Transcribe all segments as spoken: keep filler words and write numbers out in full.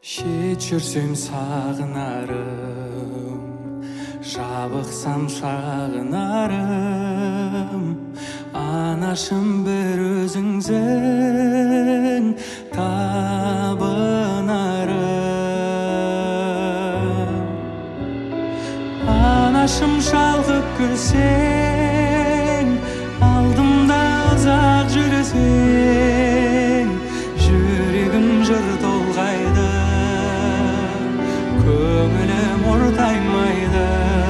Шет жүрсем сағынарым, жабықсам шағынарым, анашым бір өзіңсің табынарым. Анашым шалқып күлсең, алдымда ұзақ жүрсең, жүрегім жыр толғайды, көңілім ортаймайды.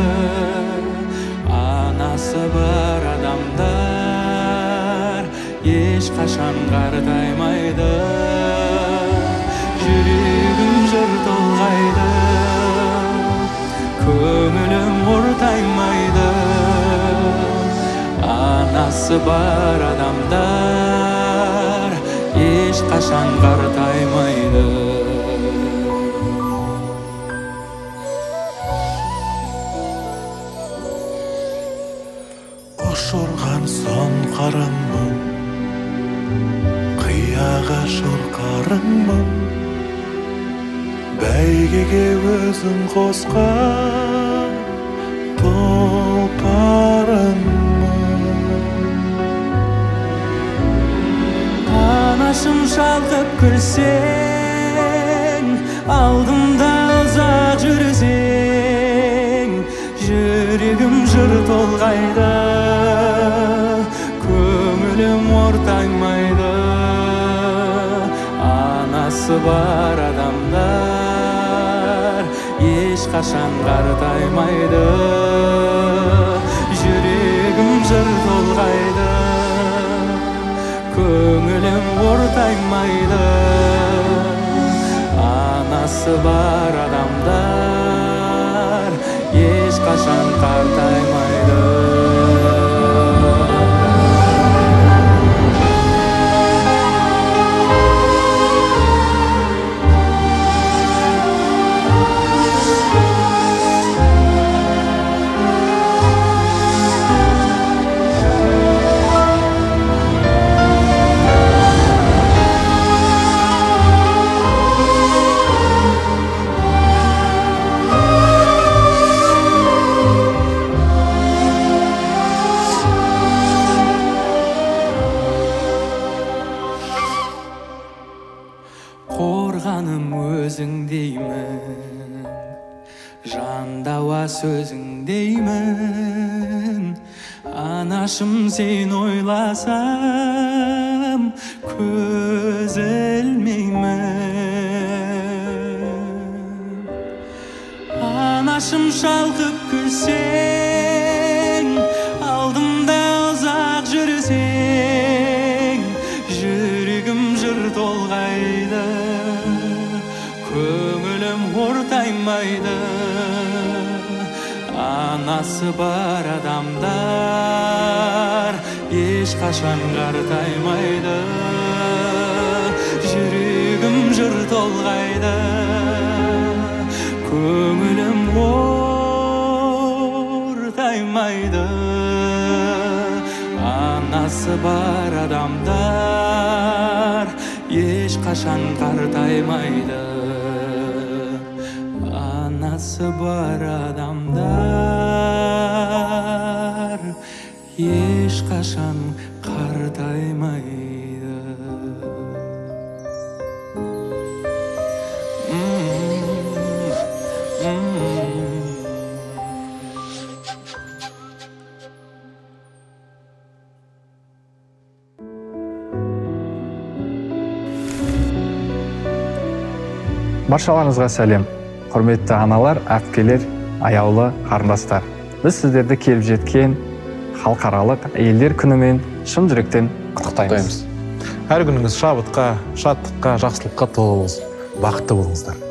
Анасы бар адамдар ешқашан қартаймайды, жүрегім жыр толғайды, көңілім ортаймайды. Анасы бар адамдар ешқашан қартаймайды. Ошорған сон қарыңмын, қияға шорқарыңмын, бәйгеге өзің қосқан тұлпарыңмын. Анашым шалқып күлсең, алдымда ұзақ жүрсең, жүрегім жыр толғайды, көңілім ортаймайды. Анасы бар адамдар ешқашан қартаймайды, жүрегім жыр толғайды, көңілім ортаймайды. Анасы бар адамдар ешқашан қартаймайды. Қорғаным өзің деймін, жандауа сөзің деймін. Анашым сен ойласам көз ілмеймін. Анашым шалқып күлсең, алдымда ұзақ жүрсең, жүрегім жыр толғайды, көңілім ортаймайды. Анасы бар адамдар ешқашан қартаймайды, жүрегім жыр толғайды, көңілім ортаймайды. Анасы бар адамдар ешқашан қартаймайды, анасы бар адамдар ешқашан қартаймайды. Баршаларыңызға сәлем. Құрметті аналар, әпкелер, аяулы қарындастар. Біз сіздерді келіп жеткен халықаралық әйелдер күнімен шын жүректен құттықтаймыз. Әр күніңіз шабытқа, шаттыққа, жақсылыққа толы болсын. Бақытты болыңыздар.